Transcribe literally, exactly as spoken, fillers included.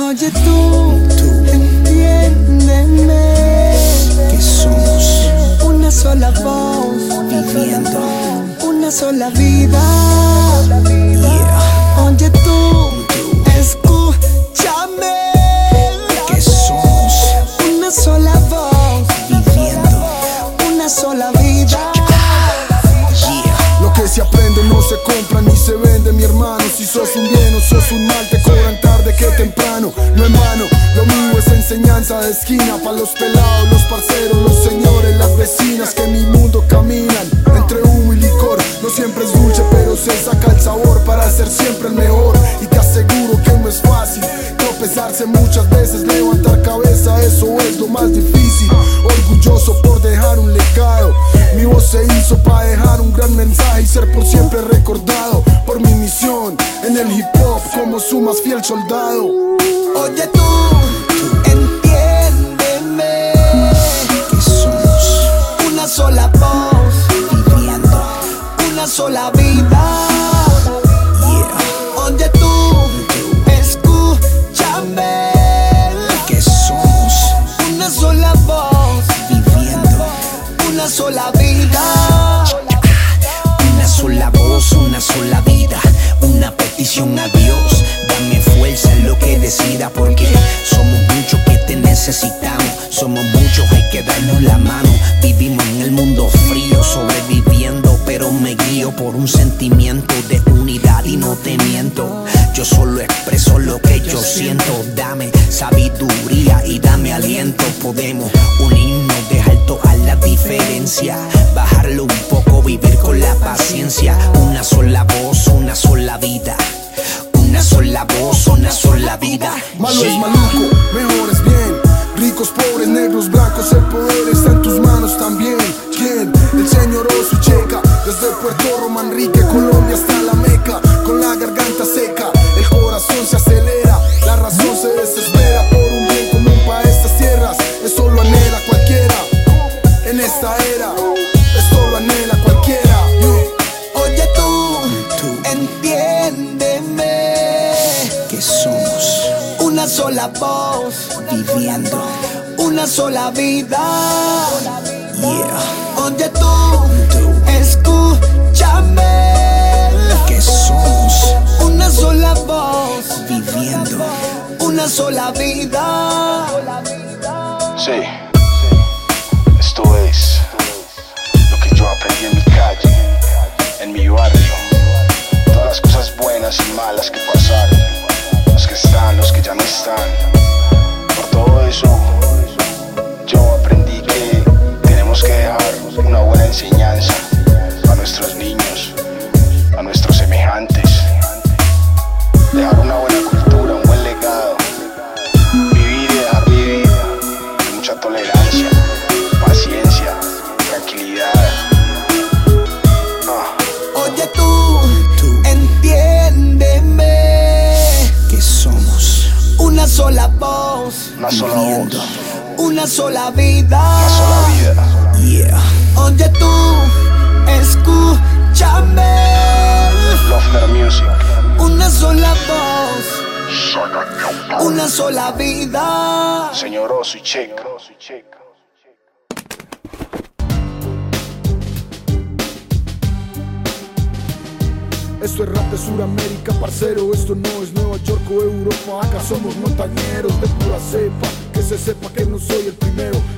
Oye tú, tú, entiéndeme, que somos una sola voz, viviendo una sola vida. Yeah. Oye tú, escúchame, que somos una sola voz, viviendo una sola vida. yeah. Lo que se aprende no se compra ni se vende, mi hermano. Si sos un bien o sos un mal, te cobran tarde que temprano. No en vano, lo mío es enseñanza de esquina. Pa' los pelados, los parceros, los señores, las vecinas que en mi mundo caminan entre humo y licor. No siempre es dulce, pero se saca el sabor para ser siempre el mejor. Y te aseguro que no es fácil tropezarse muchas veces, levantar cabeza, eso es lo más difícil. Orgulloso por dejar un legado, mi voz se hizo para dejar un gran mensaje y ser por siempre recordado por mi misión en el hip hop como su más fiel soldado. Oye tú, entiéndeme, que somos una sola voz, viviendo una sola vida. yeah. Oye tú, escúchame, que somos una sola voz, viviendo una sola vida. una sola voz, una sola vida, una petición a Dios. Dame fuerza en lo que decida, porque somos muchos que te necesitamos. Somos muchos, hay que darnos la mano. Vivimos en el mundo frío, sobreviviendo, pero me guío por un sentimiento de unidad y no te miento. Yo solo expreso lo que yo siento. Dame sabiduría y dame aliento. Podemos unirnos, dejar toda la diferencia, bajarlo un poco, vivir con la paciencia. Una sola voz, una sola vida, una sola voz, una sola vida. Malo es maluco, mejor es bien. Ricos, pobres, negros, blancos, el poder está en tus manos también. ¿Quién? El señor Osu Checa. Desde Puerto Romanrique, Colombia hasta la Meca. Con la garganta seca, el corazón se acelera, la razón se desespera por un bien común para estas tierras. Eso lo anhela cualquiera en esta era. Esto lo anhela cualquiera. Oye tú, Tú, entiéndeme, que somos una sola voz, viviendo una sola vida. yeah. Oye tú, Tú, escúchame, que somos una sola voz, viviendo una sola vida. Sí, esto es lo que yo aprendí en mi calle, en mi barrio. Todas las cosas buenas y malas que pasaron, los que están, los que ya no están. Por todo eso, yo aprendí que tenemos que dejar una buena enseñanza a nuestros niños, a nuestros semejantes. Dejar una buena cultura, un buen legado. Vivir y dejar vivir, con mucha tolerancia, paciencia, tranquilidad. Ah. Oye tú, Tú, entiéndeme, que somos una sola voz, Una sola viviendo voz, una sola vida. una sola vida. yeah. Oye tú, escúchame, Love their music. una sola voz, una sola vida. Señor Osu y Checa. Esto es rap de Suramérica, parcero. Esto no es Nueva York o Europa. Acá somos montañeros de pura cepa. Que se sepa que no soy el primero.